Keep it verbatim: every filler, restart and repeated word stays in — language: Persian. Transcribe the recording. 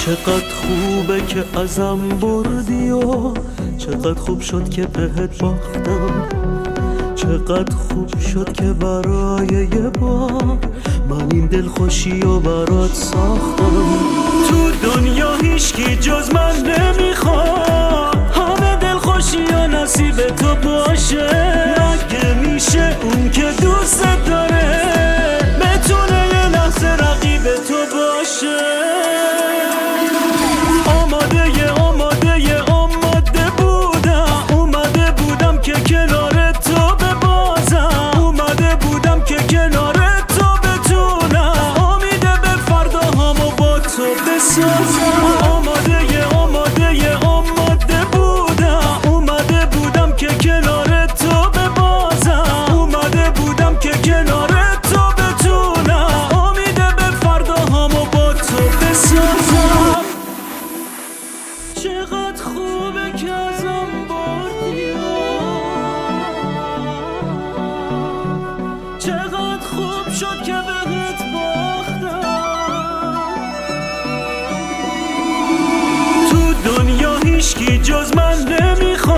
چقدر خوبه که ازم بردی و چقدر خوب شد که بهت باختم. چقدر خوب شد که برای یه بار من این دلخوشی و برات ساختم. تو دنیا هیچکی جز من نمیخواد همه دلخوشی و نصیب تو باشه. مگه میشه اون که دوست داره بتونه یه لحظه رقیب تو باشه؟ آماده آماده آماده بودم اومده بودم که کنار تو ببازم. اومده بودم که کنار تو بتونم امیده به فرداهامو با تو بسازم. چقدر خوبه که ازم بردی، چقدر خوب شد که بهت باختم. هیچکی جز من نمیخواد